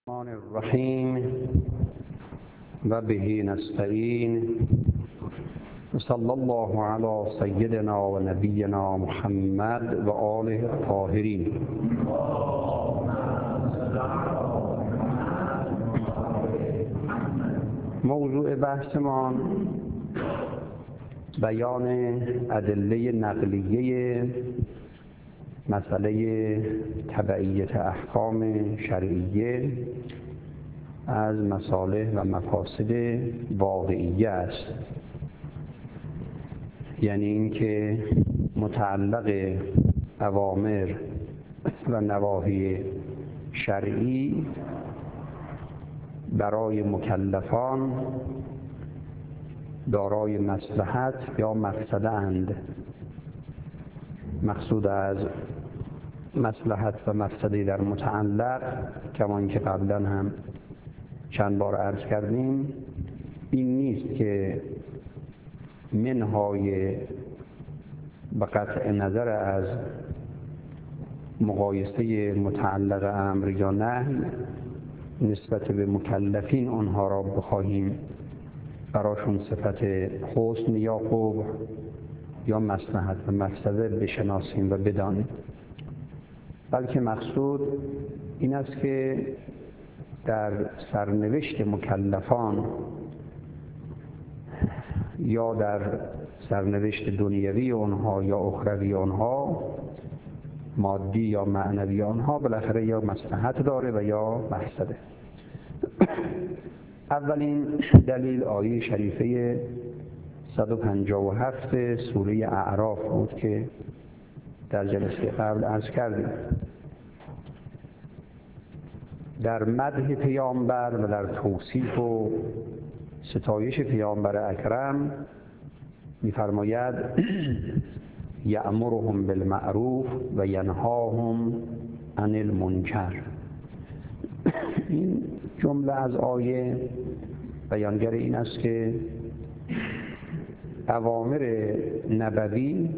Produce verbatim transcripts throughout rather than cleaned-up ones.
الرحمن الرحیم و به نستعین صلی الله علی سیدنا و نبینا محمد و آله الطاهرین. موضوع بحثمان بیان ادله نقلیه مسئله تبعیت احکام شرعیه از مصالح و مفاسد واقعیه است، یعنی اینکه متعلق اوامر و نواهی شرعی برای مکلفان دارای مصلحت یا مفسده اند. مقصود از مصلحت و مفسده در متعلق، کما اینکه قبلا هم چند بار عرض کردیم، این نیست که منهای به قطع نظر از مقایسه متعلق امر یا نهی نسبت به مکلفین آنها را بخواهیم براشون صفت حسن یا قبح یا مصلحت و مفسده بشناسیم و بدانیم، بلکه مقصود این است که در سرنوشت مکلفان یا در سرنوشت دنیوی آنها یا اخروی آنها، مادی یا معنوی آنها، بالاخره یا مصلحت داره و یا مفسده. اولین دلیل آیه شریفه صد و پنجاه و هفت سوره اعراف بود که در جلسه قبل عرض کردیم. در مدح پیامبر و در توصیف و ستایش پیامبر اکرم می‌فرماید یأمرهم بالمعروف و ینهاهم عن المنکر. این جمله از آیه بیانگر این است که اوامر نبوی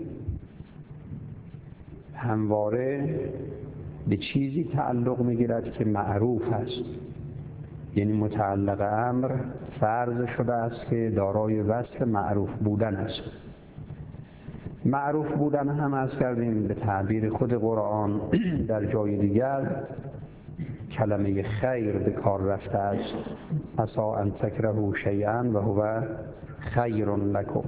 همواره به چیزی تعلق می‌گیرد که معروف است، یعنی متعلق امر فرض شده است که دارای وصف معروف بودن است. معروف بودن هم عرض کردیم به تعبیر خود قرآن در جای دیگر کلمه خیر به کار رفته است، عسى ان تکرهوا شیئا و هو خیر لکم.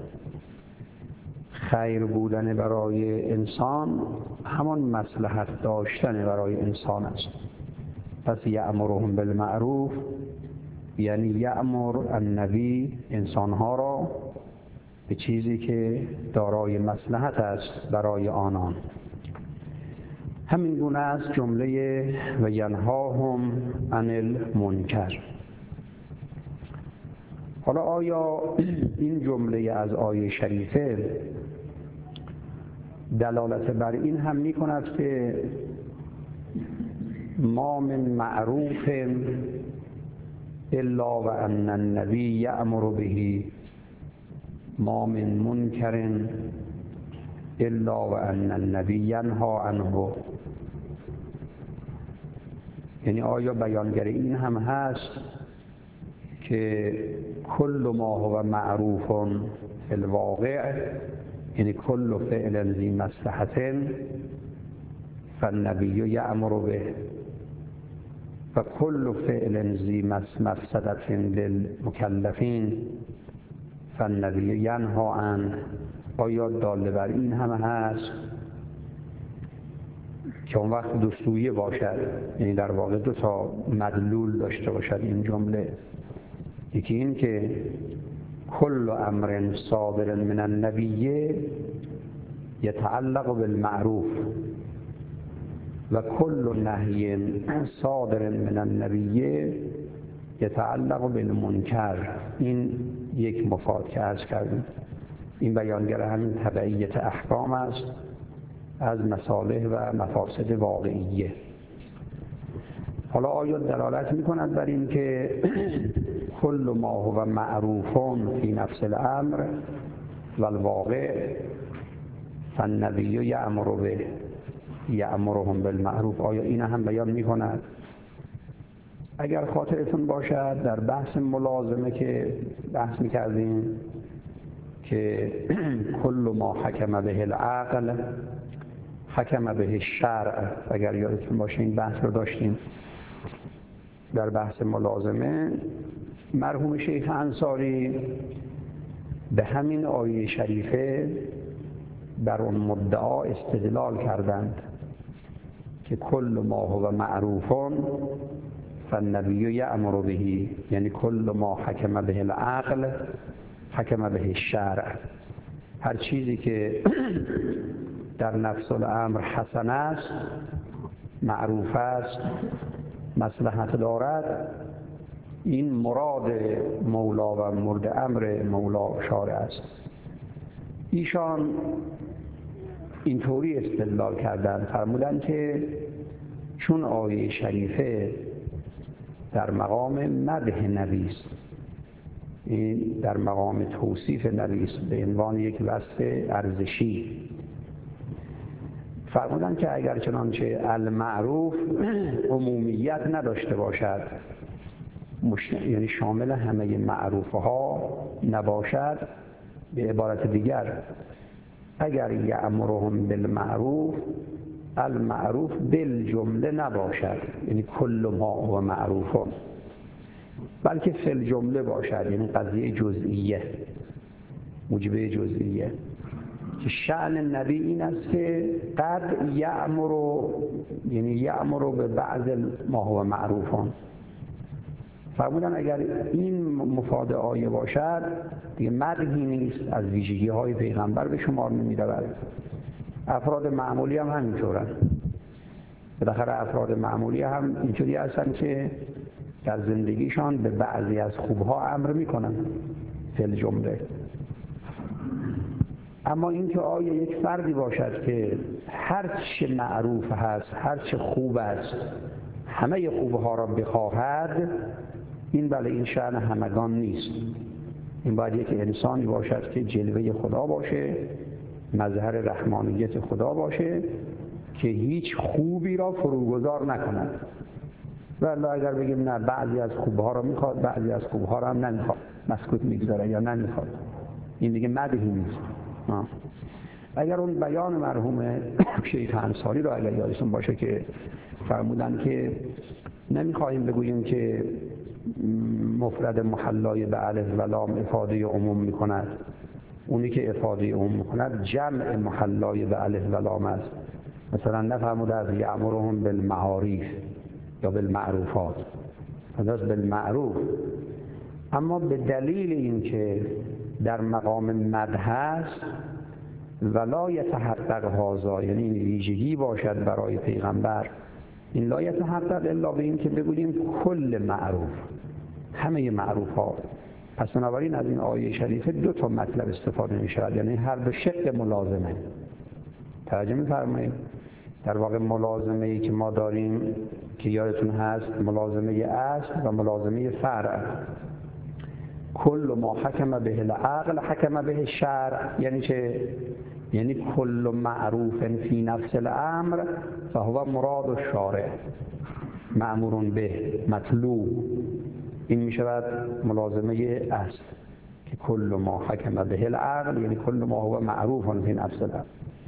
خیر بودن برای انسان همان مصلحت داشتن برای انسان است. پس یأمرهم بالمعروف یعنی یأمر النبی انسانها را به چیزی که دارای مصلحت است برای آنان. همین گونه است جمله و ینهاهم عن المنکر. حالا آیا این جمله از آیه شریفه دلالت بر این هم می کند که ما من معروف الا و ان النبی یأمر به، ما من منکر الا و ان النبی ینهی عنه؟ یعنی آیا بیانگر این هم هست که کل ما هو معروف فی الواقع، یعنی کل فعل ذی مصلحت فالنبی یأمر به و کل فعل ذی مفسدة للمکلفین فالنبی ینهی عنه؟ آیا داله بر این هم هست که اون وقت دو سویه باشد، یعنی در واقع دو تا مدلول داشته باشد این جمله؟ یکی این که کل امر صادر من النبی یتعلق بالمعروف و کل نهی صادر من النبی یتعلق بالمنکر. این یک مفاد که عرض کردیم. این بیانگر همین تبعیت احکام است از مصالح و مفاسد واقعیه. حالا آیا دلالت می‌کند بر این که کل ما هو معروف فی نفس الامر و الواقع فالنبی یأمر به یأمرهم بالمعروف، آیا این هم بیان می‌کند؟ اگر خاطرتون باشد در بحث ملازمه که بحث میکردیم که کل ما حکم به العقل حکم به الشرع، اگر یادتون باشه این بحث رو داشتیم در بحث ملازمه. مرحوم شیخ انصاری به همین آیه شریفه بر اون مدعا استدلال کردند که کل ما هو معروفون فالنبی یأمر به، یعنی کل ما حکم به العقل حکم به الشرع، هر چیزی که در نفس الامر حسن است، معروف است، مصلحت دارد، این مراد مولا و مورد امر مولا شارع است. ایشان اینطوری استدلال کردند، فرمودند که چون آیه شریفه در مقام مدح نبی است، این در مقام توصیف نبی است به عنوان یک وصف ارزشی، فرمودند که اگر چنانچه المعروف عمومیت نداشته باشد، یعنی شامل همه معروفها نباشد، به عبارت دیگر اگر یأمرهم بالمعروف المعروف بالجمله نباشد، یعنی کل ما هو معروف، بلکه فی الجمله باشد، یعنی قضیه جزئیه، موجبه جزئیه، که شأن نبی این است که قد یأمر، یعنی یأمر به بعض ما هو معروفان. فرمودن اگر این مفاد آیه باشد دیگه مدحی نیست، از ویژگی های پیغمبر به شمار نمی رود. افراد معمولی هم همینطورن، بالاخره افراد معمولی هم اینجوری هستن که در زندگیشان به بعضی از خوبها امر میکنن فی الجمله. اما اینکه آیا یک فردی باشد که هر چه معروف هست، هر چه خوب است، همه خوبها را بخواهد، این بله این شأن همگان نیست. این باید یک انسانی باشد که جلوه خدا باشه، مظهر رحمانیت خدا باشه، که هیچ خوبی را فروگذار نکند. ولی اگر بگیم نه بعضی از خوبها را میخواد، بعضی از خوبها را هم نمیخواد، مسکوت میگذاره یا نمیخواد، این دیگه مدحی نیست. آه. اگر اون بیان مرحوم شیخ انصاری را اگر یادتون باشه که فرمودن که نمیخواهیم بگوییم که مفرد محلای به الف و لام افاده عموم میکند، اونی که افاده عموم میکند جمع محلای به الف و لام است. مثلا نفرموده از یأمرهم بالمعاریف یا بالمعروفات، از بالمعروف، اما به دلیل اینکه در مقام مدح است ولا یتحقق هذا، یعنی این ویژگی باشد برای پیغمبر، این لا یتحقق الا به این که بگوییم کل معروف، همه معروف ها. پس بنابراین از این آیه شریفه دو تا مطلب استفاده می شود، یعنی هر دو شق ملازمه. توجه می فرمایید؟ در واقع ملازمه ای که ما داریم که یادتون هست ملازمه اصل و ملازمه فرع. کل ما حکم به العقل حکم به الشرع، یعنی چه؟ یعنی کل معروف فی نفس الامر فهو مراد الشارع مأمور به مطلوب. این می شود ملازمه اصل که کل ما حکم به العقل، یعنی کل ما هو معروف فی نفس الامر.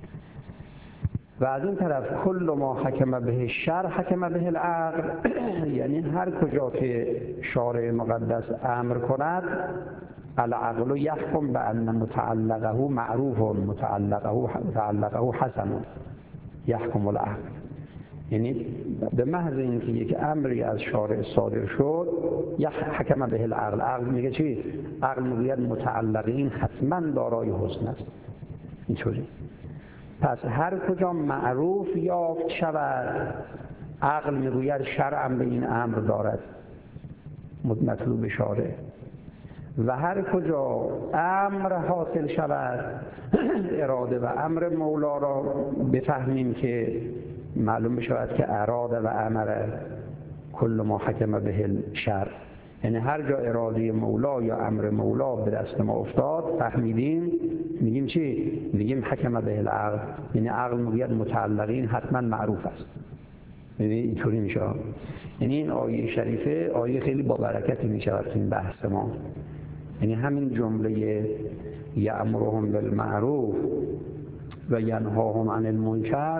و از این طرف کل ما حکم به الشرع حکم به العقل، یعنی هر کجا که شارع مقدس امر کند العقل یحکم بأن متعلقه معروف متعلقه متعلقه حسن یحکم العقل، یعنی به محض اینکه یک امری از شارع صادر شد یک حکم به العقل، عقل میگه چی؟ عقل میگه متعلق این حتما دارای حسن است. اینطوری پس هر کجا معروف یافت شود عقل میگوید شرعاً به این امر دارد مطلوب شارع، و هر کجا امر حاصل شود اراده و امر مولا را بفهمیم که معلوم بشود که اراده و امر کل ما حکم به الشرع، یعنی هر جا اراده مولا یا امر مولا به دست ما افتاد فهمیدیم، میگیم چی؟ میگیم حکم به العقل، یعنی عقل میگوید متعلقین حتما معروف است. یعنی اینطوری میشه. یعنی این آیه شریفه آیه خیلی با برکتی میشه تو این بحث ما. یعنی همین جمله یأمرهم بالمعروف و ینهاهم عن المنکر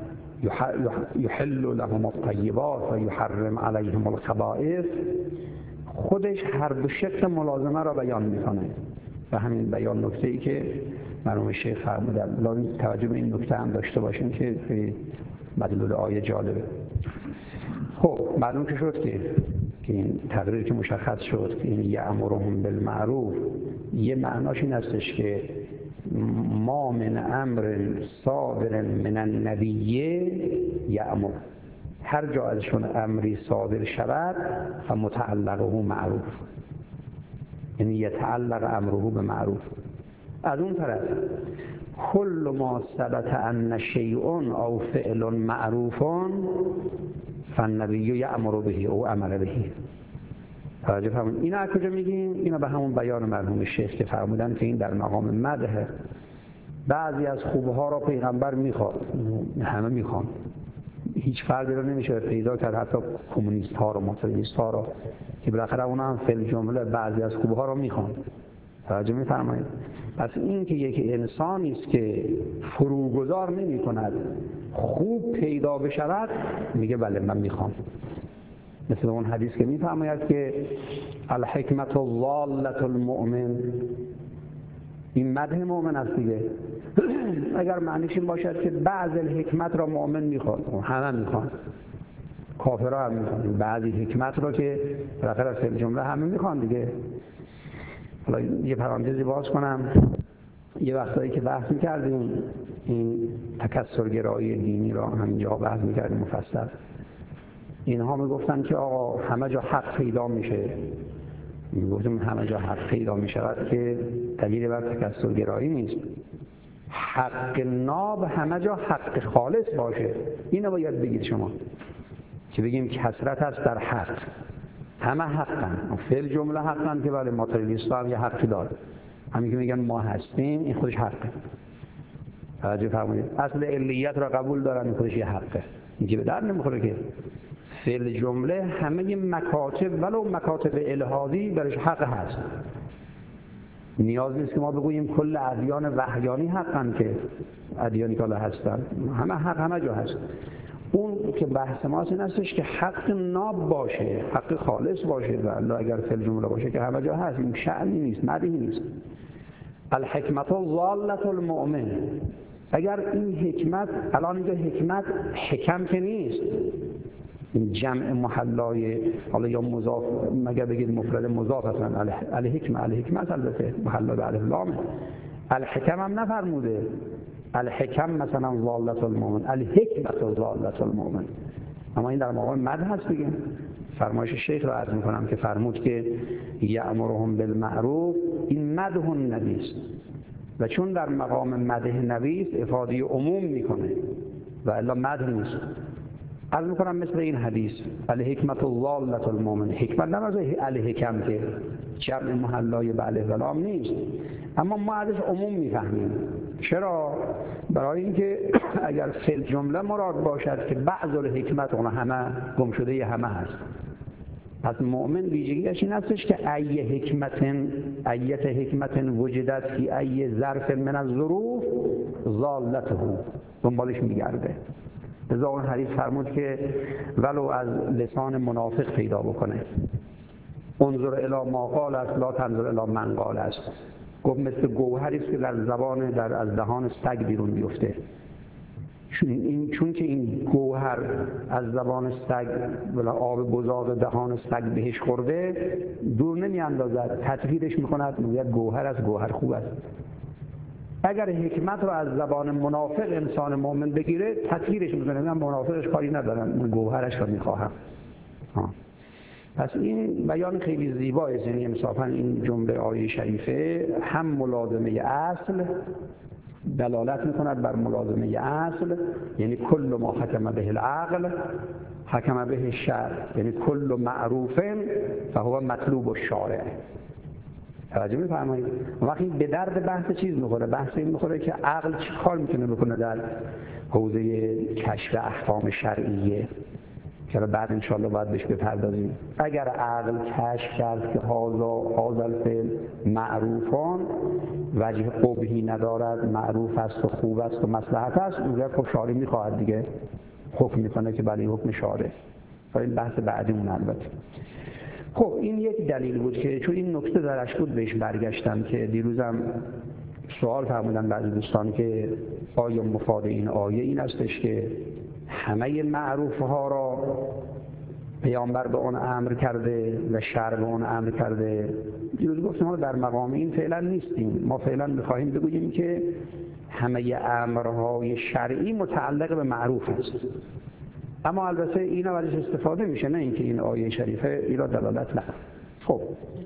یحل لهم الطیبات و یحرم علیهم الخبائث خودش هر دو شکل ملازمه را بیان میکنه. و همین بیان نکته‌ای که مرحوم شیخ فرمودن، لازم توجه به این نکته هم داشته باشیم که خیلی مدلول آیه جالبه. خب معلوم که شد که که این تقریری که مشخص شد که این یأمرهم بالمعروف یه معناش این هستش که ما من امر صادر من النبیه یأمر، هر جا ازشون امری صادر شود و متعلقه معروف، یعنی یتعلق امره به معروف. از اون طرف کل ما ثبت ان شیء او فعل معروف فالنبی یأمر به او امر به. توجه فرمودید. اینا از کجا میگیم؟ اینا به همون بیان مرحوم شیخ که فرمودن که این در مقام مدح. بعضی از خوبها را پیغمبر میخواد، همه میخوان، هیچ فردی رو نمیشه پیدا کرد، حتی کمونیست ها رو، ماتریالیست ها رو که بالاخره اونا هم فی جمله بعضی از خوبها رو میخوان. توجه میفرمایید. پس این که یک انسانی است که فروگذار نمی کند خوب پیدا بشود میگه بله من میخوام. مثل اون حدیث که میفرماید که الحکمت ضالة المؤمن، این مدح مؤمن است دیگه. اگر معنیش این باشد که بعض الحکمت را مؤمن میخواد، همه میخوان، کافرها هم میخوان، بعضی حکمت را که بالاخره از فعل جمله همه میخوان دیگه. حالا یه پرانتزی باز کنم، یه وقتایی که بحث میکردیم این تکثرگرایی دینی را همینجا بحث میکردیم مفصل، اینها میگفتن که آقا همه جا حق پیدا میشه، میگفتیم همه جا حق پیدا میشود که دلیل بر تکثرگرایی نیست. حق ناب همه جا حق خالص باشه، اینو باید بگید شما، که بگیم کثرت است در حق، همه حقن، فعل جمله حقن که بله ماتریالیست هم یه حقی داره، همین که میگن ما هستیم این خودش حقه. توجه فرمایید. اصل علیت را قبول دارن، این خودش یه حقه، این که به در نمیخوره که فعل جمله همه مکاتب ولو مکاتب الهادی برش حق هست. نیاز نیست که ما بگوییم کل ادیان وحیانی حقن که ادیانی که هستن، همه حق همه جا هست. اون که بحث ما این هستش که حق ناب باشه، حق خالص باشه، و الله اگر فعل جمله باشه که همه جا هست، این شأنی نیست، مدحی نیست. الحکمت ضالة المؤمن، اگر این حکمت، الان اینجا حکمت حکم که نیست، این جمع محلای حالا یا مضاف، مگر بگید مفرد مضاف اصلا الحکمه، الحکمت البته محلا به الف لامه، الحکم هم نفرموده، الحکم مثلا ضالة المؤمن، الحکمت ضالة المؤمن، اما این در مقام مدح هست دیگه. فرمایش شیخ را عرض میکنم که فرمود که یأمرهم بالمعروف، این مدح النبی است و چون در مقام مدح نبی است افاده عموم میکنه و الا مدح نیست. عرض میکنم مثل این حدیث الحکمت ضالة المؤمن، حکمت نمازه الحکم که جمع محلای به الف و لام نیست، اما ما ازش عموم میفهمیم. چرا؟ برای اینکه اگر فعل جمله مراد باشد که بعض الحکمت اون همه گم شده همه هست، پس مؤمن ویژگیش این هستش که ای حکمت ایت حکمت وجدت فی ای ظرف من الظروف ضالته دنبالش میگرده. لذا اون حدیث فرمود که ولو از لسان منافق پیدا بکنه، انظر الی ما قال است لا تنظر الی من قال است. گفت مثل گوهری است که در زبان در از دهان سگ بیرون میفته، چون این چون که این گوهر از زبان سگ ولی آب بزاق دهان سگ بهش خورده دور نمی اندازد، تطهیرش میکند، میگه گوهر از گوهر خوب است. اگر حکمت رو از زبان منافق انسان مؤمن بگیره تطهیرش میکنه، من منافقش کاری ندارم، من گوهرش رو میخواهم. پس این بیان خیلی زیبایی است، یعنی انصافا این جمله آیه شریفه هم ملازمه اصل دلالت میکند بر ملازمه اصل، یعنی کل ما حکم به العقل حکم به الشرع، یعنی کل معروف فهو مطلوب الشارع. توجه می‌فرمایید؟ وقتی به درد بحث چیز میخوره، بحث این میخوره که عقل چی کار میتونه بکنه در حوزه کشف احکام شرعیه. که بعد انشاءالله باید بهش بپردازیم. اگر عقل کشف کرد که هازا هازا الفعل معروفان وجه قبحی ندارد، معروف است و خوب است و مصلحت است، اونجا خب شارع میخواهد دیگه حکم میکنه که بله حکم شارع. این بحث بعدیمون البته. خب این یک دلیل بود که چون این نکته درش بود بهش برگشتم که دیروزم سوال فرمودن بعضی دوستان که آیا مفاد این آیه این استش که همه معروف ها را پیامبر به اون امر کرده و شرع به اون امر کرده. دیروز گفتم ما در مقام این فعلا نیستیم، ما فعلا میخواهیم بگوییم که همه امرهای شرعی متعلق به معروف است، اما البته اینا ازش استفاده میشه، نه اینکه این آیه شریفه اینا دلالت نداره. خب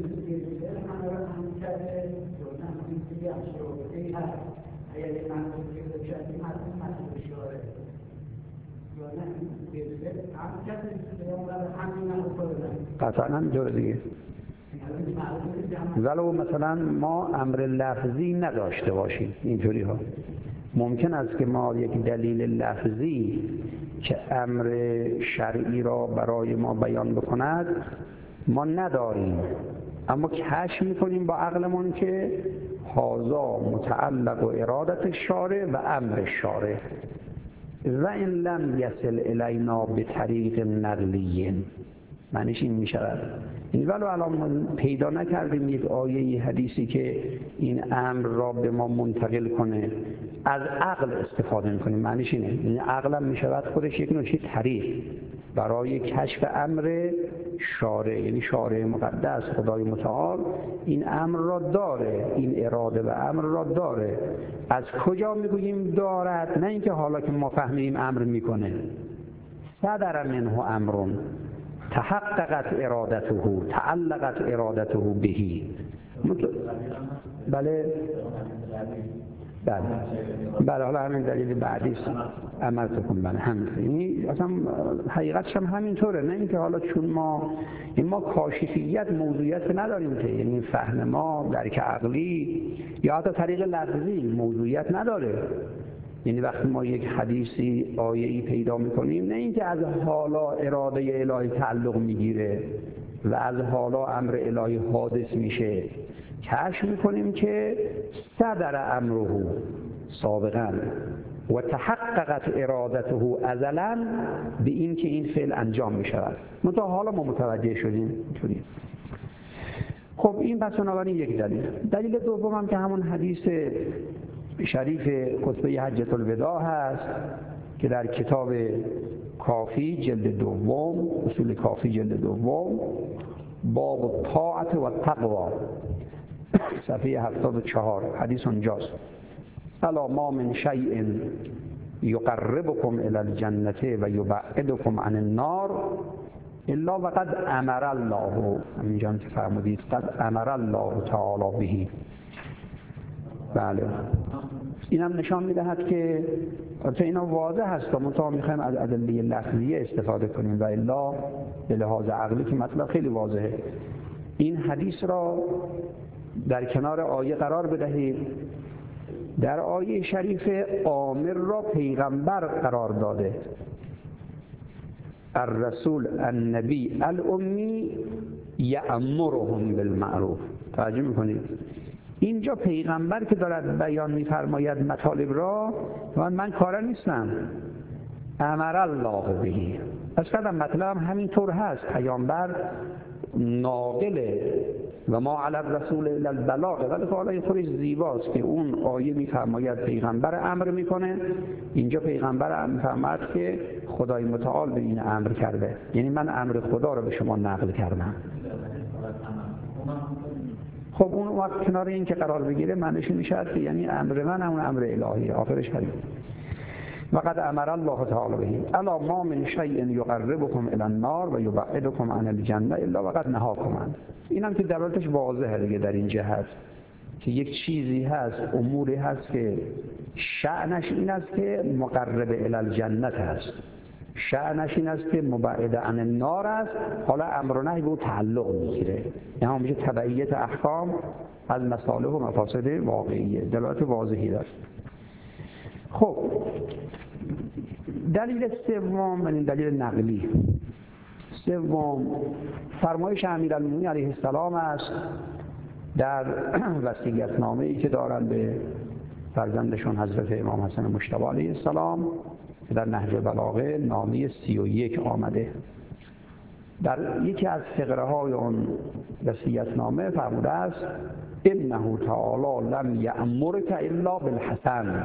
قطعا همینطور دیگه. ولو مثلا ما امر لفظی نداشته باشیم اینطوری ها، ممکن است که ما یک دلیل لفظی که امر شرعی را برای ما بیان بکند ما نداریم، اما کشف میکنیم با عقلمون که هذا متعلق و ارادت شارع و امر شارع و این لم یصل الینا به طریق نقلی. معنیش این میشود این ولو الان پیدا نکردیم یک آیه حدیثی که این امر را به ما منتقل کنه، از عقل استفاده میکنیم. معنیش اینه، این عقلم میشود خودش یک نوعی طریق برای کشف امر شارع، یعنی شارع مقدس خدای متعال این امر را داره، این اراده و امر را داره. از کجا میگوییم دارد؟ نه اینکه حالا که ما فهمیدیم امر میکنه. صدر منه امرون تحققت ارادته تعلقت ارادته بهی. بله بله بله حالا همین دلیل بعدی است عمل کن. بله همین، یعنی اصلا حقیقتش هم همینطوره، نه اینکه حالا چون ما این ما کاشفیت موضوعیت نداریم که، یعنی فهم ما درک عقلی یا حتی طریق لفظی موضوعیت نداره. یعنی وقتی ما یک حدیثی آیه‌ای پیدا می‌کنیم، نه اینکه از حالا اراده الهی تعلق میگیره و از حالا امر الهی حادث میشه، کشف می‌کنیم که صدر امره سابقاً و تحققت ارادته ازلاً به این که این فعل انجام می‌شود. منتها حالا ما متوجه شدیم اینطوری. خب این پس بنابراین یک دلیل. دلیل دوم هم که همون حدیث شریف خطبه حجة الوداع هست که در کتاب کافی جلد دوم، اصول کافی جلد دوم، باب طاعت و تقوا، صفحه هفتاد و چهار، حدیث اونجاست: الا ما من شیء یقربکم الی الجنة و یبعدکم عن النار الا وقد امر الله. همینجا که فرمودید قد امر الله تعالی به. بله این هم نشان میدهد که البته اینا واضح هست، ما تا میخوایم از ادله لفظیه استفاده کنیم و الا به لحاظ عقلی که مطلب خیلی واضحه. این حدیث را در کنار آیه قرار بدهید. در آیه شریف آمر را پیغمبر قرار داده، الرسول النبی الامی یأمرهم بالمعروف. توجه میکنید اینجا پیغمبر که دارد بیان می‌فرماید مطالب را، من من کارا نیستم، امر الله به. اصلا مطلب همین طور هست، پیامبر ناقله و ما علی الرسول الا البلاغ. ولی حالا این خودش زیباست که اون آیه می‌فرماید پیغمبر امر میکنه، اینجا پیغمبر می‌فرماید که خدای متعال به این امر کرده، یعنی من امر خدا رو به شما نقل کردم. خب اون وقت کنار این که قرار بگیره معنیش میشه که یعنی امر من همون امر الهی. آخرش همین: وقد امر الله تعالی به الا ما من شیء یقربکم الی النار و یبعدکم عن الجنه الا وقد نهاکم عنه. اینم که دلالتش واضحه دیگه در این جهت که یک چیزی هست، اموری هست که شأنش این است که مقرب الی الجنه است، شأنش این است که مبعد عن النار است. حالا امر و نهی به تعلق میگیره، یعنی میشه تبعیت احکام از مصالح و مفاسد واقعیه، دلالت واضحی داره. خب دلیل سوم، این دلیل نقلی، سوم، فرمایش امیرالمومنین علیه السلام است در وصیت‌نامه‌ای که دارند به فرزندشون حضرت امام حسن مجتبی علیه السلام که در نهج بلاغه نامه سی و یک آمده. در یکی از فقره‌های اون وصیت‌نامه فرموده است انه تعالی لم یأمرک الا بالحسن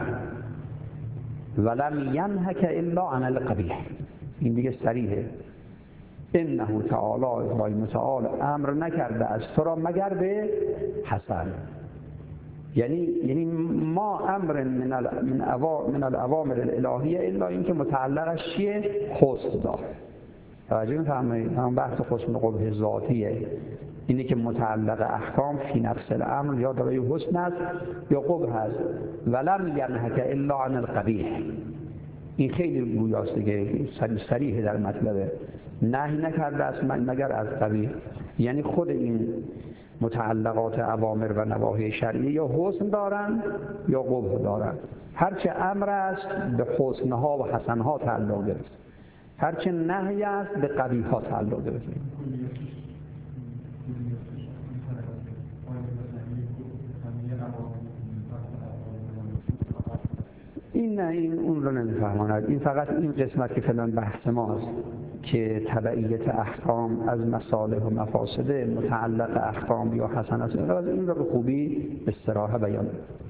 ولم ینهک الا عن القبیح. این دیگه صریحه. انه تعالی خدای متعال امر نکرده از تو را مگر به حسن، یعنی یعنی ما امر من ال من اوا من الاوامر الالهیه الا اینکه متعلقش چیه؟ حسن داره. توجه می‌فرمایید؟ همون بحث حسن قبح ذاتیه، اینی که متعلق احکام فی نفس الامر یا دارای حسن است یا قبح است. ولم ینهک الا عن القبیح، این خیلی گویاست دیگه، صریح در مطلبه. نهی نکرده است مگر از قبیح، یعنی خود این متعلقات اوامر و نواهی شرعی یا حسن دارند یا قبح دارند. هرچه امر است به حسنها و حسنها تعلق گرفت، هرچه نهی است به قبیحها تعلق گرفت. این نه، این اون رو نمیفهماند. این فقط این قسمت که فلان بحث ماست که تبعیت احکام از مصالح و مفاسد متعلق احکام یا حسنات، این رو به خوبی استراحه بیان.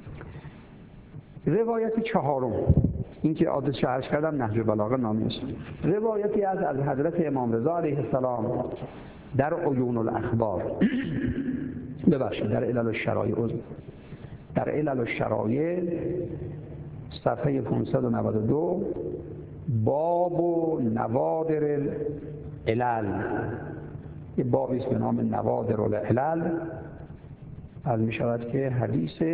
روایت چهارم، این که عادت شرح کردم نهج بلاغه نامی است. روایتی از از حضرت امام رضا علیه السلام در عیون الاخبار ببخشید در علل الشرایع در علل الشرایع صفحه پانصد و نود و دو باب و نوادر العلل، یه بابی است به نام نوادر العلل. از می شود که حدیث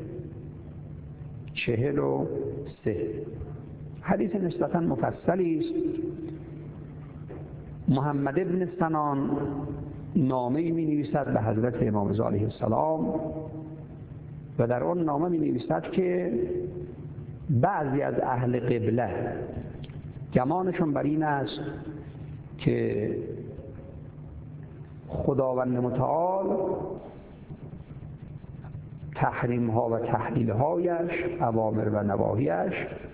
چهل و سه، حدیث نسبتا مفصلی است. محمد ابن سنان نامه‌ای می نویسد به حضرت امام رضا علیه السلام و در آن نامه می نویسد که بعضی از اهل قبله گمانشون بر این است که خداوند متعال تحریم ها و تحلیل هایش، اوامر و نواهیش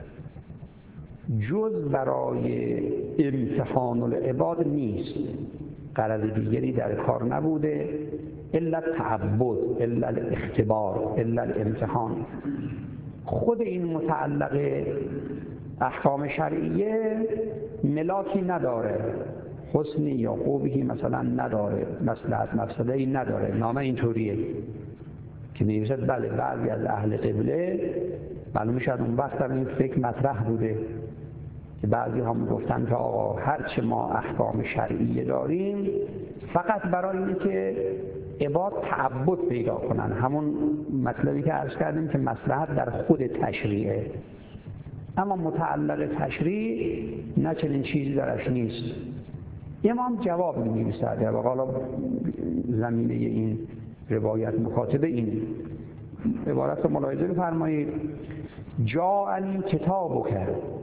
جز برای امتحان العباد نیست، غرض دیگری در کار نبوده الا تعبد، الا الاختبار، الا الامتحان. خود این متعلق احکام شرعیه ملاکی نداره، حسنی یا قبحی مثلا نداره، مصلحت مفسده‌ای نداره. نامه اینطوریه که می‌نویسد بله بعضی از اهل قبله، معلوم شد اون وقت هم این فکر مطرح بوده که بعضی هم گفتن که آقا هرچه ما احکام شرعیه داریم فقط برای اینه که عباد تعبد پیدا کنن، همون مطلبی که عرض کردیم که مصلحت در خود تشریعه، اما متعلق تشریع نه چنین چیزی درش نیست. امام جواب می‌نویسد در واقع زمینه این روایت مخاطب این عبارت رو ملاحظه بفرمایید: جاءنی کتابک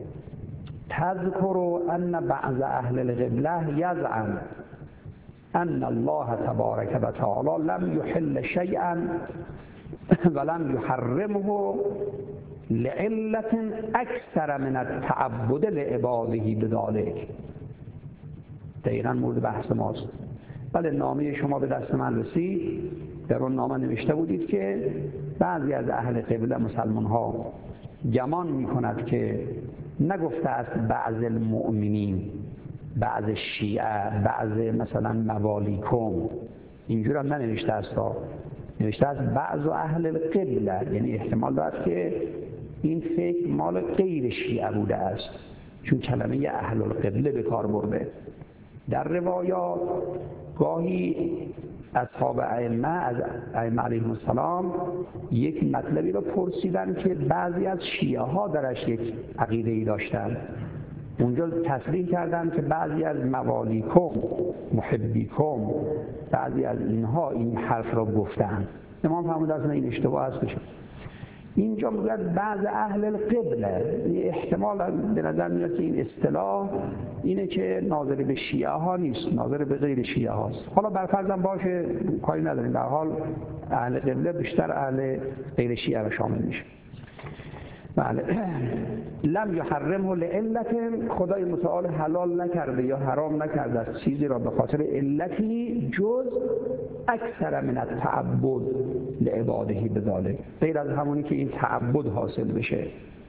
تذکر ان بعض اهل القبله یزعم ان الله تبارک و تعالی لم یحل شیئا ولم یحرمه لعلة اکثر من التعبد لعباده بذلک. دقیقاً مورد بحث ماست. بله نامه شما به دست من رسید، در اون نامه نوشته بودید که بعضی از اهل قبله مسلمان ها گمان می کند که نگفته است بعض المؤمنین، بعض شیعه، بعض مثلا موالیکم، اینجور هم ننوشته است، نوشته است بعض اهل القبله، یعنی احتمال دارد که این فکر مال غیر شیعه بوده است چون کلمه اهل القبله به کار برده. در روایات گاهی اصحاب ائمه از ائمه علیهم السلام یک مطلبی رو پرسیدن که بعضی از شیعه ها درش یک عقیده‌ای داشتن، اونجا تصریح کردن که بعضی از موالیکم، محبیکم، بعضی از اینها این حرف رو گفتن. امام فرمود اصلا این اشتباه است. اینجا میگوید بعض اهل القبله، احتمال به نظر میاد که این اصطلاح اینه که ناظر به شیعه ها نیست، ناظر به غیر شیعه هاست. حالا برفرضم باشه، کاری نداریم، در حال اهل قبله بیشتر اهل غیر شیعه را شامل میشه. بله. لم یحرمه لعلت، خدای متعال حلال نکرده یا حرام نکرده از چیزی را به خاطر علتی جز اکثر من التعبد لعباده بذالک، غیر از همونی که این تعبد حاصل بشه.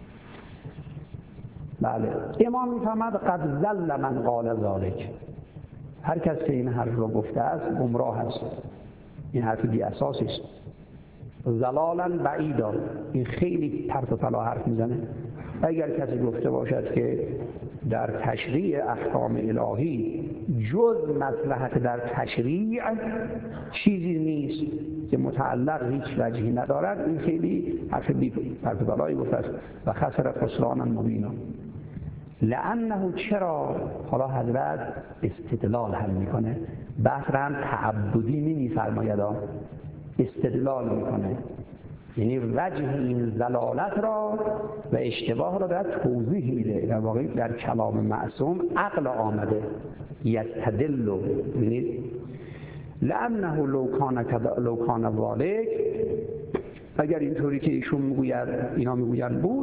بله. امام میفهمد قد ضل من قال ذالک، هر کس که این حرف را گفته است گمراه است، این حرف بی اساسی است. ضلالا بعیدا، این خیلی پرت و پلا حرف میزنه. اگر کسی گفته باشد که در تشریع احکام الهی جز مصلحت در تشریع چیزی نیست که متعلق هیچ وجهی ندارد، این خیلی حرف بی پرت و پلایی گفته است و خسر خسرانا مبینا. لانه چرا، حالا حضرت استدلال هم میکنه، بحث را هم تعبدی نمیفرماید، استدلال میکنه، یعنی وجه این ضلالت را و اشتباه را در توضیح میده. در واقع در کلام معصوم عقل آمده، یستدل، یعنی لانه لو کان لو کان ذالک، اگر اینطوری که ایشون میگوید اینا میگویند بود،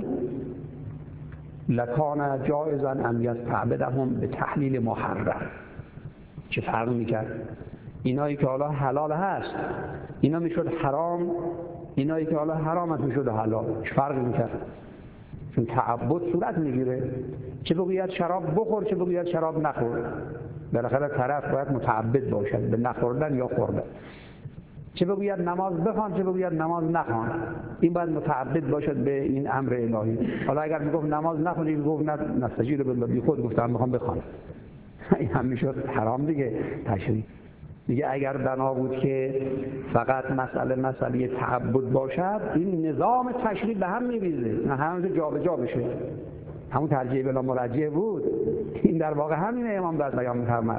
لکان جائزا ان یستعبدهم به تحلیل محرم. چه فرق میکرد؟ اینایی که حالا حلال هست اینا میشد حرام، اینایی که حالا حرام هست میشد حلال. چه فرق میکرد؟ چون تعبد صورت میگیره، چه بگوید شراب بخور چه بگوید شراب نخور، بالاخره طرف باید متعبد باشد به نخوردن یا خوردن. چه بگوید نماز بخوان چه بگوید نماز نخوان، این باید متعبد باشد به این امر الهی. حالا اگر میگفت نماز نخونی، میگفت نه نستجیر بالله، بی خود گفتم میخوام بخوام، این هم میشد حرام دیگه. تشریع دیگه اگر بنا بود که فقط مسئله مسئله تعبد باشد، این نظام تشریع به هم میریزه، نه همون جا به جا بشه، همون ترجیح بلا مرجح بود. این در واقع همین امام در بیان می‌فرماید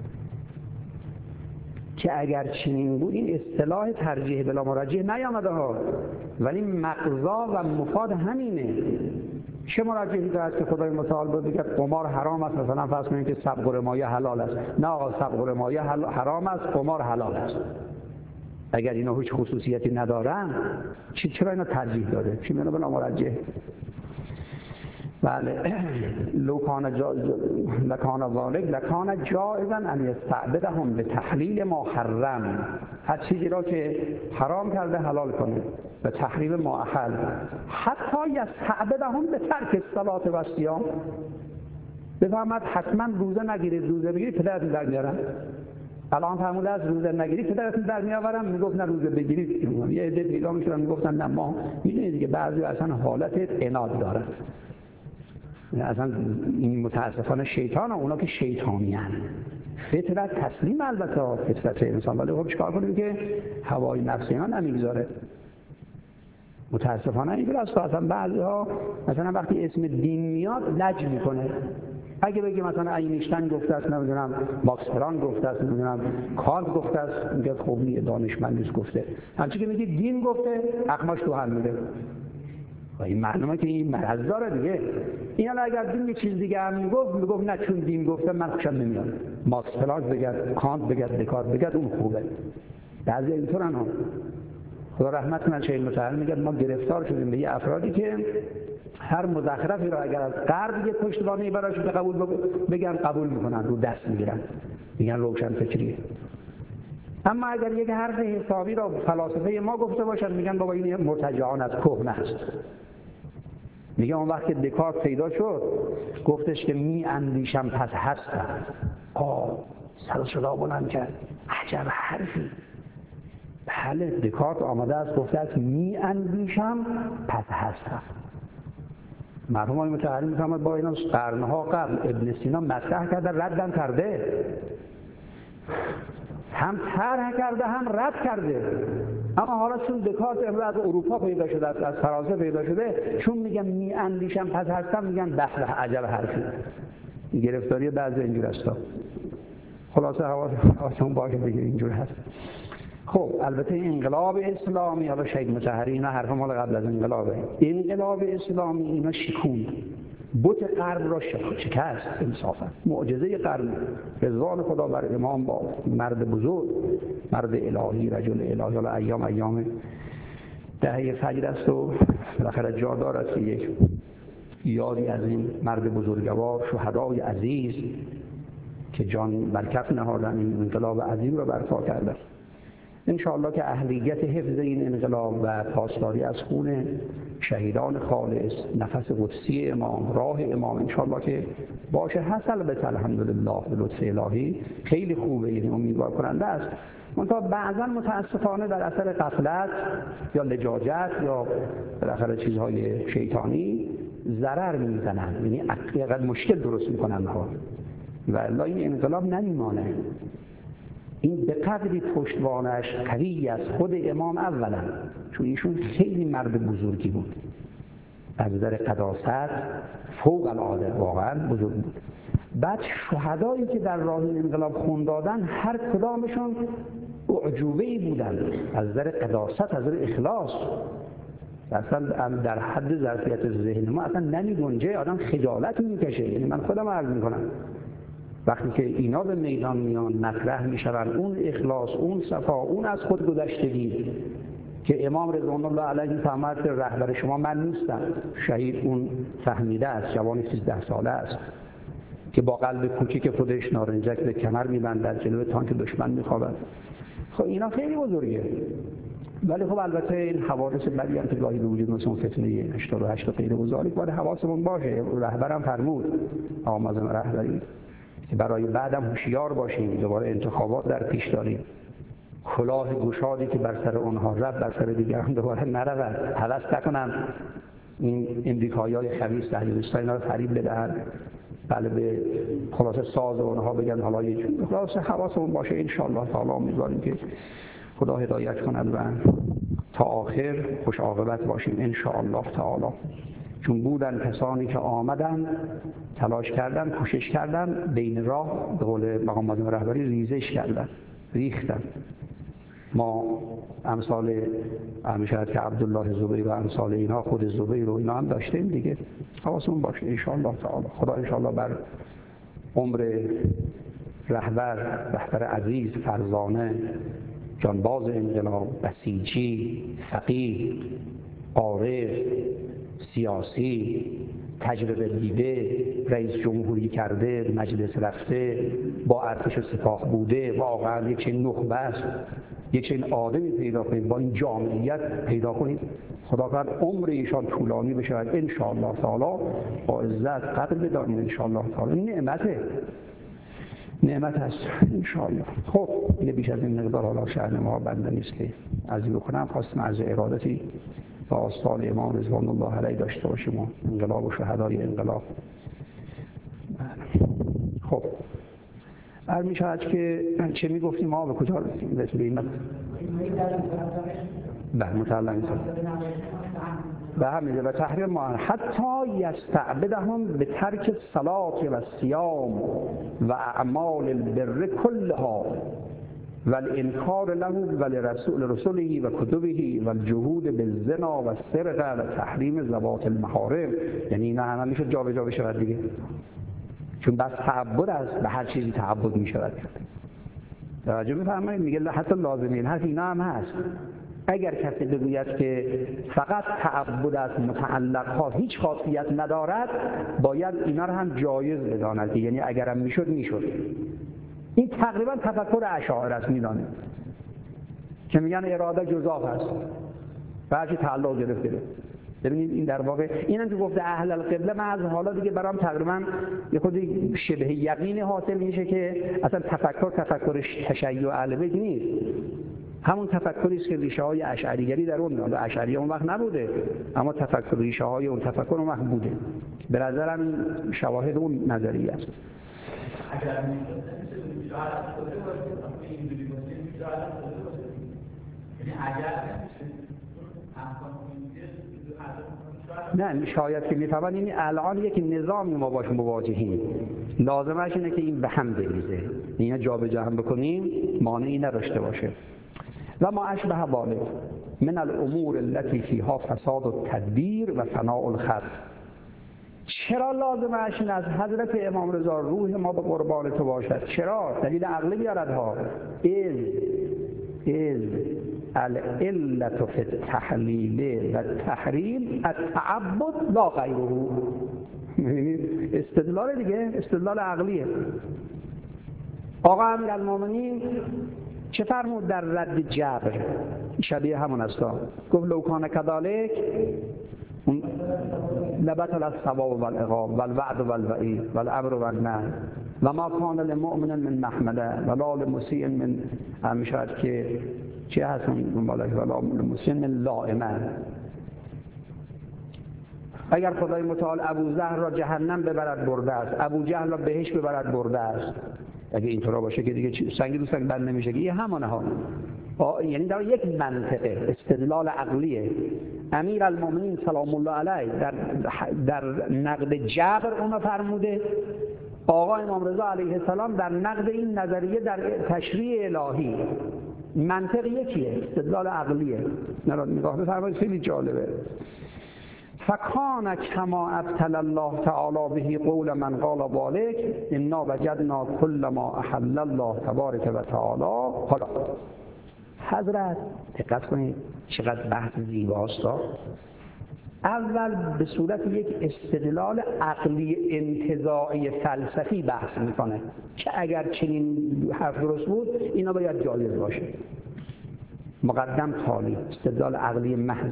که اگر چنین بود این اصطلاح ترجیح بلا مرجح نیامده ها، ولی مقضا و مفاد همینه. چه مرجحی دارد که خدای متعال بود بگه قمار حرام است، مثلا فرض کنید که سبق و رمایه حلال است؟ نه آقا، سبق و رمایه حرام است، قمار حلال است. اگر اینا هیچ خصوصیتی ندارن، چرا اینا ترجیح داده؟ چی میونه بلا مرجح؟ بله. لو کان جائز لکان ذالک لکان جائزا ان یستعبدهم به تحلیل ما حرم، هر چیزی را که حرام کرده حلال کنه به تحریم ما احل، حتی یستعبدهم به ترک الصلاة و الصیام. بفهمد حتما روزه نگیرید، روزه بگیرید پدرتون در میارن. الان فرموده از روزه نگیرید پدرتون در میآورن، میگفت نه روزه بگیرید. یه عده پیدا میشدن میگفتن نه ما میدونید دیگه، بعضی اصلا حالت عناد دارن، اصلا این متاسفانه شیطان ها، اونا که شیطانی هن. فطرت تسلیم البته فطرت انسان، ولی خب چیکار کنیم که هوای نفسی ها نمیگذاره. متاسفانه اینجور است. اصلا بعضی ها مثلا وقتی اسم دین میاد لج میکنه. اگه بگی مثلا اینشتین گفته است، نمیدونم ماکس پلانک گفته است، نمیدونم کانت گفته است، میگه خب نیه دانشمند نیست گفته. همچنین که میگی دین گفته، اقماش تو هم میده. و این معلومه که این مرض داره دیگه. این حالا اگر دین یه چیز دیگه هم میگفت، میگفت نه چون دین گفته من خوشم نمیاد. ماکس پلانک بگد، کانت بگد، دکارت بگد، اون خوبه. بعضی اینطورن ها. خدا رحمت کنه شیخ متعال میگه ما گرفتار شدیم به یه افرادی که هر مزخرفی را اگر از غرب یه پشتوانه براش قبول بگن قبول میکنن، رو دست میگیرن، میگن روشن فکریه. اما اگر یک حرف حسابی را فلاسفه ما گفته باشن، میگن بابا این مرتجعان از کهنه است. میگه اون وقت که دکارت پیدا شد گفتش که می اندیشم پس هستم. آه سر صدا بلند کرد، عجب حرفی. بله دکارت آمده است گفته است می اندیشم پس هستم. مرحوم های متعلم میفهمد با اینا قرنها قبل ابن سینا مطرح کرده، ردم کرده، هم طرح کرده هم رد کرده. اما حالا چون دکارت امروز از اروپا پیدا شده است، از فرانسه پیدا شده، چون میگم می اندیشم پس هستم، میگن بحث عجب حرفی. گرفتاری بعضی اینجور است. خلاصه حواسمون باشه بگیر اینجور هست. خب البته انقلاب اسلامی، حالا شهید مطهری اینا حرف مال قبل از انقلابه، انقلاب اسلامی اینا شکوند، بت غرب را شکست. انصافا معجزه قرن، رضوان خدا بر امام با مرد بزرگ، مرد الهی، رجل الهی. حالا ایام ایام دهه فجر است و بالاخره جا دارد که یک یادی از این مرد بزرگوار، شهدای عزیز که جان بر کف نهادن این انقلاب عظیم را برپا کردند. انشاءالله که اهلیت حفظ این انقلاب و پاسداری از خون شهیدان خالص، نفس قدسی امام، راه امام انشاءالله که باشه. حاصل به الحمدلله به لطف الهی خیلی خوبه، این امیدوار کننده است. منتها بعضا متاسفانه در اثر غفلت یا لجاجت یا بالاخره چیزهای شیطانی ضرر میزنن، یعنی عقیقت مشکل درست میکنن ها، و الا این انقلاب نمیمانه. این به قدری پشتوانش قوی از خود امام اولا، چون ایشون خیلی مرد بزرگی بود، از نظر قداست فوق العاده، واقعا بزرگ بود. بعد شهدایی که در راه انقلاب خون دادن هر کدامشون اعجوبه‌ای بودن از نظر قداست، از نظر اخلاص. اصلا در حد ظرفیت ذهن ما اصلا نمی‌گنجه، آدم خجالت میکشه. یعنی من خودم عرض میکنم وقتی که اینا به میدان میان مطرح میشن، اون اخلاص، اون صفا، اون از خود گذشتگی که امام رضوان الله علیه فرمود رهبر شما من نیستم، شهید اون فهمیده است، جوان سیزده ساله است که با قلب کوچیک خودش نارنجک به کمر میبندد، جلوی تانک دشمن میخوابد. خب اینا خیلی بزرگه. ولی خب البته این حوادث بدی هم که گاهی به وجود مثل اون فتنه هشتاد و هشت و غیره و ذالک باید حواسمون باشه. رهبرم فرمود، آقا مازن رهبری، که برای بعدم هوشیار باشیم، دوباره انتخابات در پیش داریم، کلاه گشادی که بر سر اونها رفت بر سر دیگران دوباره نرود، هوس نکنن این امریکایی‌های خبیث صهیونیست‌ها اینا رو فریب بدهن، بله به خلاصه ساز اونها بگن حالا یه جور. خلاصه حواسمون باشه. ان شاء الله تعالی امیدواریم که خدا هدایت کند و تا آخر خوش عاقبت باشیم ان شاء الله تعالی. چون بودن کسانی که آمدن، تلاش کردن، کوشش کردن، بین راه به قول مقام معظم رهبری ریزش کردن، ریختن. ما امثال همیشه که عبدالله زبیر و امثال اینها، خود زبیر و اینا هم داشتیم دیگه. حواسمون باشه ان شاء الله تعالی. خدا ان شاء الله بر عمر رهبر، رهبر عزیز، فرزانه، جانباز انقلاب، بسیجی، فقیه، عارف، سیاسی، تجربه دیده، رئیس جمهوری کرده، مجلس رفته، با ارتش و سپاه بوده، واقعا یک چنین نخبه است، یک چنین آدمی پیدا کنید با این جامعیت پیدا کنید. خدا کنه عمر ایشان طولانی بشه ان شاء الله تعالی، با عزت قدر بداریم ان شاء الله تعالی. نعمته، نعمت هست ان شاء الله. خب این بیش از این مقدار حالا شأن ما بنده نیست که عرضی بکنم. خواستم از ارادتی با آستان امام رضوان الله علیه داشته باشیم و انقلاب و شهدای انقلاب. خب هر می شود که چه می گفتیم ما به کجا رسیم؟ به این به متعلق به همین و تحریم ما حتی یستعبدهم به ترک الصلاة و الصیام و اعمال البر كلها و الانکار له و لرسول رسوله و کتبه و الجهود بالزنا و السرقه و تحریم ذوات المحارم. یعنی اینا همه میشه جا به جا بشود دیگه، چون بس تعبد است، به هر چیزی تعبد میشود. توجه می‌فرمایید؟ میگه حتی لازمه. حرف اینا هم هست. اگر کسی بگوید که فقط تعبد از متعلقها هیچ خاصیت ندارد، باید اینا رو هم جایز بداند. یعنی اگرم میشد میشد. این تقریبا تفکر اشاعره است، میدانه که میگن اراده جزاف است، بعضی تعلق گرفته. ببینید این در واقع اینم که گفته اهل القبله، من از حالا دیگه برام تقریبا یه خودی شبه یقین حاصل میشه که اصلا تفکر تفکر تشیع اهل بیت نیست، همون تفکری است که ریشه های اشعریگری در اون داره. اشعری اون وقت نبوده، اما تفکر ریشه های اون تفکر اون وقت بوده. به نظرم شواهد اون نظریه است. نه شاید که میفهمن این الان یک نظامی ما باش مواجهیم، لازمش اینه که این به هم بریزه، اینا جا به جا هم بکنیم، مانعی نداشته باشه. و ما اشبه ذلك من الامور التي فيها فساد التدبیر و فناء الخلق. چرا لازمه این از حضرت امام رضا روح ما به قربان تو باشد؟ چرا؟ دلیل عقلی بیارد ها. از از العلة فی التحلیل و التحریم التعبد لا غیره. می‌بینید استدلال دیگه، استدلال عقلیه. آقا امیرالمومنین چه فرمود در رد جبر؟ شبیه همون است. گفت لو کان کذالک لبطل الثواب والعقاب والوعد والوعید والامر والنهی و ما کان للمؤمن من محمله ولا لمسیء من، میشد که چه هست اون بالا، ولا لمسیء من لائمه. اگر خدای متعال ابو ذر را جهنم ببرد برده است، ابو جهل را بهشت ببرد برده است. اگه اینطورا باشه که دیگه سنگ دو سنگ بند نمیشه که. این همانه ها، یعنی در یک منطقه استدلال عقلیه. امیرالمومنین سلام الله علیه در در نقد جبر اونو فرموده، آقا امام رضا علیه السلام در نقد این نظریه در تشریع الهی. منطق یکیه، استدلال عقلیه. نگاه بفرمایید، خیلی جالبه. فکان کما ابطل الله تعالی به قول من قال ذلک انا وجدنا كل ما احل الله تبارک و تعالی. حالا حضرت دقت کنید چقدر بحث زیباست. اول به صورت یک استدلال عقلی انتزاعی فلسفی بحث میکنه که اگر چنین حرف درست بود اینا باید جایز باشه. مقدم تالی استدلال عقلی محض.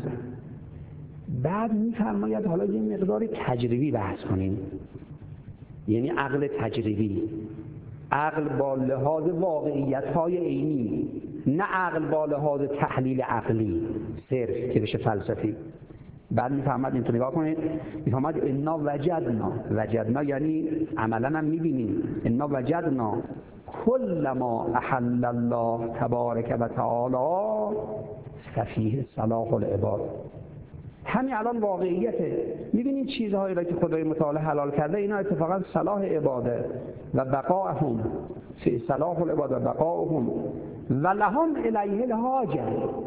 بعد میفرماید حالا یه مقدار تجربی بحث کنیم، یعنی عقل تجربی، عقل با لحاظ واقعیت‌های عینی، نه عقل با لحاظ تحلیل عقلی صرف که بشه فلسفی. بعد میفهمد اینطور نگاه کنید، میفهمد انا وجدنا، وجدنا یعنی عملا هم میبینیم، انا وجدنا کل ما احل الله تبارک و تعالی ففیه صلاح العباد. همین الان واقعیته، میبینید چیزهایی را که خدای متعال حلال کرده اینا اتفاقا صلاح عباده و بقاءهم فی صلاح العباد و بقاءهم و لهم الیه الحاجه.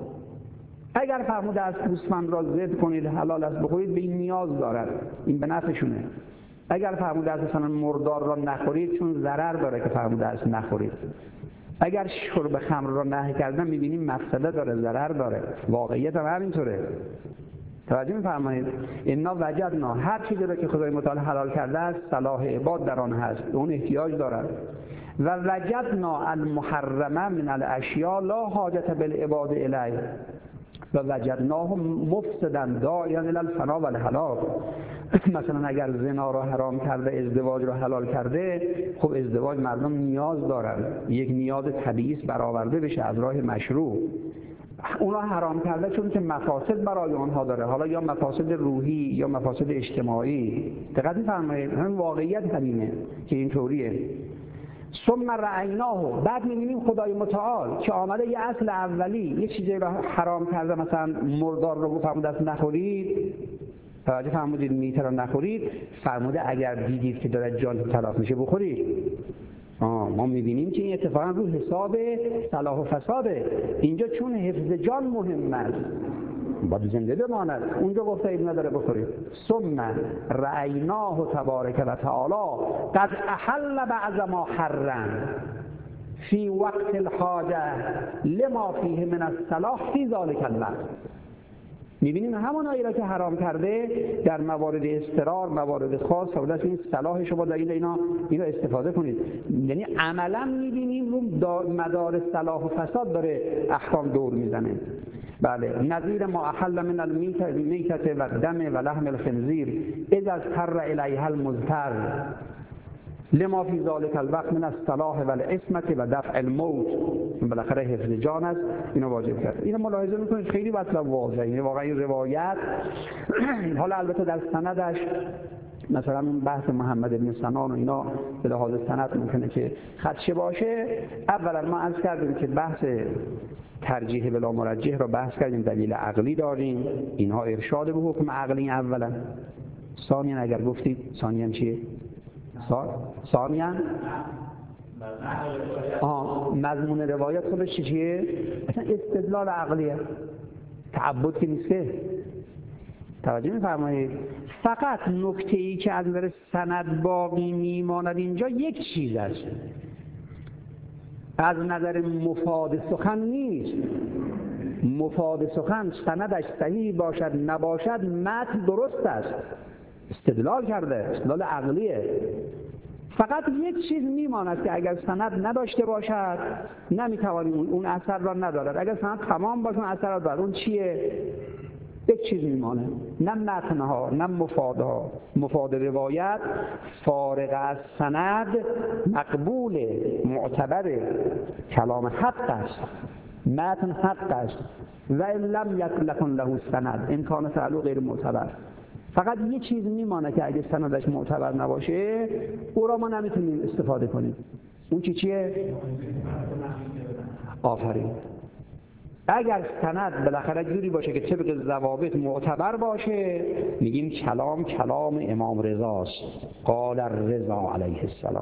اگر فرموده از گوسفند را ذبح کنید حلال است بخورید، به این نیاز دارد، این به نفعشونه. اگر فرموده از مثلا مردار را نخورید چون ضرر داره که فرموده است نخورید. اگر شرب خمر را نهی کردن میبینیم مفسده داره، ضرر داره. واقعیت هم همینطوره. توجه می‌فرمایید؟ انا وجدنا، هر چیزی را که خدای متعال حلال کرده است صلاح عباد در آن هست، اون احتیاج دارد. و وجدنا المحرمه من الاشیاء لا حاجت بالعباد الیه و وجدناه مفسدا داعیا الی الفنا و الهلاک. مثلا اگر زنا را حرام کرده، ازدواج را حلال کرده، خب ازدواج مردم نیاز دارن، یک نیاز طبیعی است برآورده بشه از راه مشروع. اونا حرام کرده چون که مفاسد برای آنها داره، حالا یا مفاسد روحی یا مفاسد اجتماعی. دقت می‌فرمایید؟ همین واقعیت همینه که اینطوریه. ثم رأیناه، بعد می‌بینیم خدای متعال که آمده یه اصل اولی، یه چیزی رو حرام کرده، مثلا مردار رو فرموده است نخورید، توجه فرمودید میته رو نخورید، فرموده اگر دیدید که داره جان تلف میشه بخورید. آه ما می‌بینیم که این اتفاقا رو حساب صلاح و فساده. اینجا چون حفظ جان مهم است باید زنده بماند، اونجا گفته این نداره بخورید. ثم رأیناه تبارک و تعالی قد احل بعض ما حرم فی وقت الحاجه لما فیه من الصلاح فی ذلک الوقت. می‌بینیم همونایی را که حرام کرده در موارد اضطرار، موارد خاص، سوداش این صلاح شما در اینا اینا استفاده کنید. یعنی عملا می‌بینیم رو مدار صلاح و فساد داره احکام دور میزنه. بله، نظیر ما احل من المیتة و الدم و لحم الخنزیر اذا اضطر الیها المضطر لما فی ذلک الوقت من الصلاح و العصمت و دفع الموت. بالاخره حفظ جان است، اینو واجب کرد. اینو ملاحظه میکنید خیلی مطلب واضحه. این واقعا این روایت حالا البته در سندش مثلا اون بحث محمد بن سنان و اینا به لحاظ سند ممکنه که خدشه باشه. اولا ما عرض کردیم که بحث ترجیح بلا مرجح را بحث کردیم، دلیل عقلی داریم، اینها ارشاد به حکم عقلی اولا. ثانیا اگر گفتید ثانیا چیه؟ ثانیا آه مضمون روایت خودش چیه؟ اصلا استدلال عقلیه، تعبد که نیست که. توجه می‌فرمایید؟ فقط نکته‌ای که از نظر سند باقی میماند اینجا یک چیز است، از نظر مفاد سخن نیست. مفاد سخن سندش صحیح باشد نباشد متن درست است، استدلال کرده، استدلال عقلیه. فقط یک چیز میماند که اگر سند نداشته باشد نمیتوانیم اون اثر را ندارد، اگر سند تمام باشه اون اثر را دارد. اون چیه؟ یک چیز میمانه، نه متنها نه مفادها. مفاد روایت فارغ از سند مقبول معتبر، کلام حق است، متن حق است. و ان لم یکن له سند ان کان فعله غیر معتبر. فقط یه چیز میمانه که اگه سندش معتبر نباشه او را ما نمیتونیم استفاده کنیم. اون چی چیه؟ آفرین. اگر سند بالاخره جوری باشه که طبق ضوابط معتبر باشه میگیم کلام کلام امام رضاست، قال الرضا علیه السلام.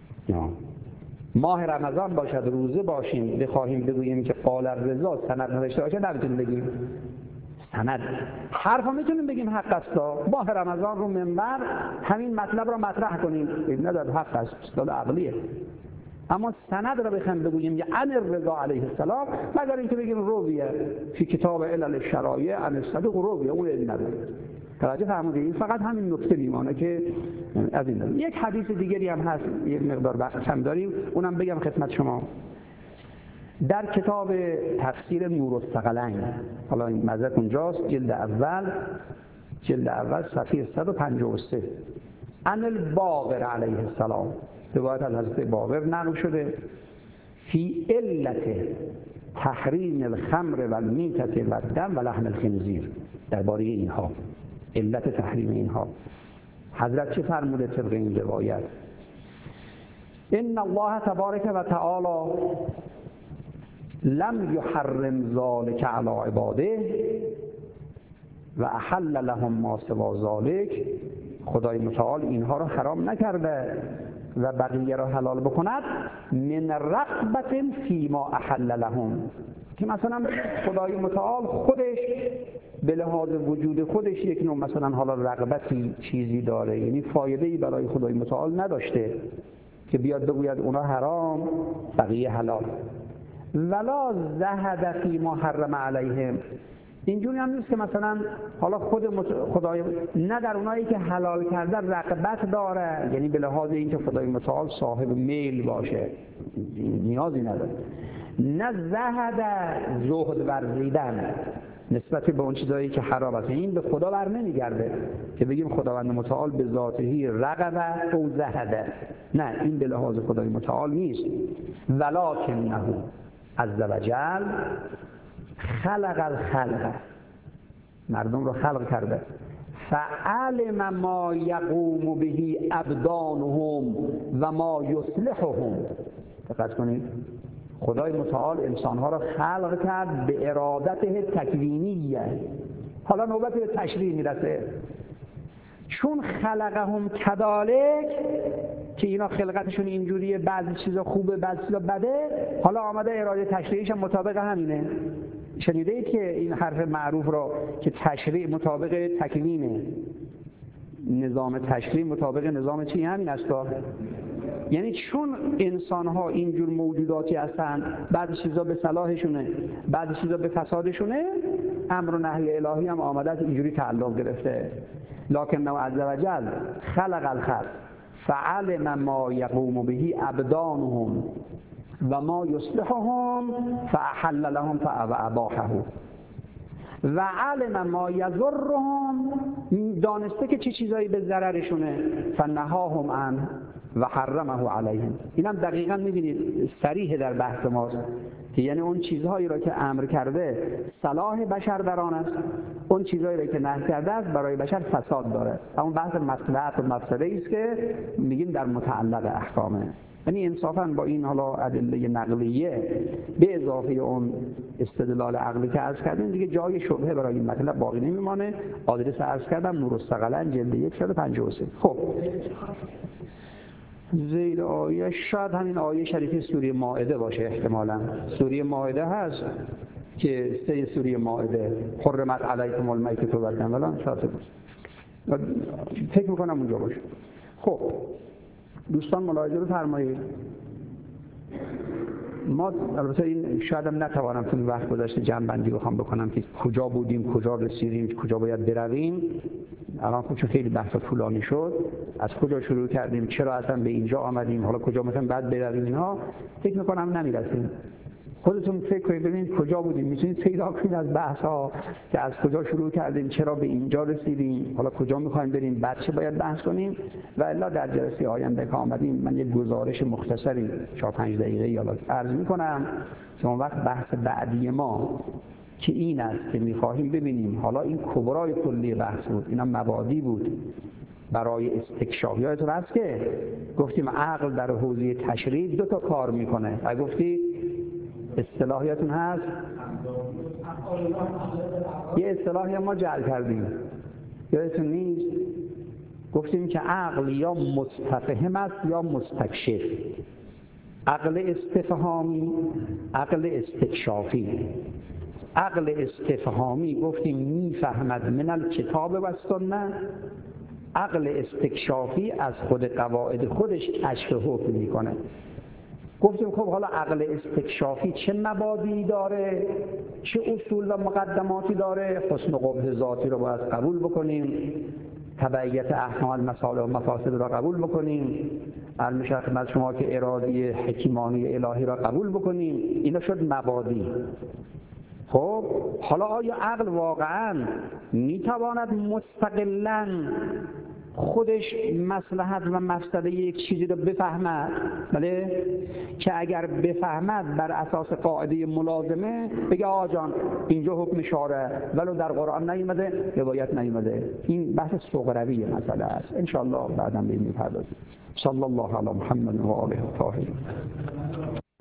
ماه رمضان باشد، روزه باشیم بخواهیم بگوییم که قال الرضا سند نداشته باشه نمیتونیم بگیم سند. حرفا میتونیم بگیم حق است، ماه رمضان رو منبر همین مطلب را مطرح کنیم نداد حق است، استدلال عقلیه. اما سند را بخوایم بگوییم یا عن الرضا علیه السلام، مگر اینکه بگیم رویه فی کتاب علل الشرایع عن الصدوق رویه، اون این نداره. توجه فرمودید؟ فقط همین نکته میمانه که از این داره. یک حدیث دیگری هم هست، یک مقدار وقت کم داریم، اونم بگم خدمت شما. در کتاب تفسیر نورالثقلین، حالا این مذهب اونجاست، جلد اول جلد اول صفحه صد و پنجاه و سه، عن الباقر علیه السلام، روایت از حضرت باقر نقل شده، فی علت تحریم الخمر و المیتة و الدم و لحم الخنزیر، درباره اینها، علت تحریم اینها حضرت چه فرموده طبق این روایت؟ ان الله تبارک و تعالی لم یحرم ذلک علی عباده و احل لهم ما سوا ذلک. خدای متعال اینها رو حرام نکرده و بقیه رو حلال بکند، من رغبت فی ما احل لهم، که مثلا خدای متعال خودش به لحاظ وجود خودش یک نوع مثلا حالا رغبتی چیزی داره، یعنی فایده‌ای برای خدای متعال نداشته که بیاد بگوید اونا حرام بقیه حلال. ولا زهد فی ما حرم علیهم، اینجوری هم نیست که مثلا حالا خود خدای نه در اونایی که حلال کرده رغبت داره، یعنی به لحاظ اینکه خدای متعال صاحب میل باشه نیازی نداره. نه زهد زهد ورزیدن نسبت به اون چیزایی که حرام است، این به خدا بر نمیگرده که بگیم خداوند متعال به ذاته رغبه او زهده، نه این به لحاظ خدای متعال نیست. ولکنه عز وجل خلق الخلق، مردم رو خلق کرده، فعلم ما یقوم به ابدانهم و ما یصلحهم. دقت کنید، خدای متعال انسانها را خلق کرد به ارادته تکوینیه. حالا نوبت به تشریح میرسه، چون خلقهم کذالک، که اینا خلقتشون اینجوریه، بعضی چیزا خوبه بعضی چیزا بده، حالا آمده اراده تشریعیش هم مطابق همینه. شنیده اید که این حرف معروف را که تشریع مطابق تکوینه، نظام تشریع مطابق نظام چی همین است. یعنی چون انسان ها اینجور موجوداتی هستن، بعضی چیزا به صلاحشونه بعضی چیزا به فسادشونه، امر و نهی الهی هم آمده اینجوری تعلق گرفته. لکن عز وجل خلق الخلق فعلم ما یقوم به ابدانهم و ما یصلحهم فاحل لهم فاباحه و علم ما یضرهم، دانسته که چه چیزایی به ضررشونه، فنهاهم عنه و حرمه علیهم. اینم دقیقاً می‌بینید صریح در بحث ماست که یعنی اون چیزهایی را که امر کرده صلاح بشر در آن است، اون چیزهایی را که نهی کرده است برای بشر فساد داره. اما بحث مصلحت و مفسده است که میگیم در متعلق احکامه. یعنی انصافاً با این حالا ادله نقلیه به اضافه اون استدلال عقلی که عرض کردیم دیگه جای شبهه برای این مطلب باقی نمیمانه. آدرس عرض کردم نورالثقلین جلد یک صد و پنجاه و سه. خب ذیل آیه شاید همین آیه شریفه سوره مائده باشه، احتمالاً سوره مائده هست که سه سوره مائده حرمت علیکم المیتة والدم الان شاید باشه، فکر میکنم اونجا باشه. خب دوستان ملاحظه رو فرمایید. ما البته این شاید هم نتوانم تو وقت گذشته جمع بندی بخوام بکنم که کجا بودیم، کجا رسیدیم، کجا باید برویم. الان خب چون خیلی بحث طولانی شد، از کجا شروع کردیم، چرا اصلا به اینجا آمدیم، حالا کجا مثلا بعد برویم، اینا فکر میکنم نمیرسیم. خودتون فکر کنید ببینید کجا بودیم، میتونید پیدا کنید از بحث ها که از کجا شروع کردیم، چرا به اینجا رسیدیم، حالا کجا میخوایم بریم، بعد چه باید بحث کنیم. و الا در جلسه آینده که آمدیم من یک گزارش مختصری چهار پنج دقیقه یالا عرض میکنم که اون وقت بحث بعدی ما که این است که میخواهیم ببینیم حالا این کبرای کلی بحث بود، اینا مبادی بود برای استکشاف. یادتون هست که گفتیم عقل در حوزه تشریع دو تا کار میکنه و گفتی اصطلاحیتون هست، یه اصطلاحی ما جعل کردیم یادتون نیست، گفتیم که عقل یا مستفهم است یا مستکشف. عقل استفهامی، عقل استکشافی. عقل استفهامی گفتیم میفهمد من الکتاب و سنت، عقل استکشافی از خود قواعد خودش کشف حکم میکنه. گفتیم خب حالا عقل استکشافی چه مبادی داره، چه اصول و مقدماتی داره. حسن و قبح ذاتی رو باید قبول بکنیم، تبعیت احکام المصالح و مفاسد را قبول بکنیم، علم خدمت شما که اراده حکیمانی الهی را قبول بکنیم. اینا شد مبادی. خب حالا آیا عقل واقعاً میتواند مستقلاً خودش مصلحت و مفسده یک چیزی رو بفهمد؟ بله، که اگر بفهمد بر اساس قاعده ملازمه بگه آقا جان اینجا حکم شارع ولو در قرآن نیومده روایت نیومده. این بحث صغروی مسئله است، ان شاء الله بعداً به این می‌پردازیم. صلی الله علی محمد و آله الطاهرین.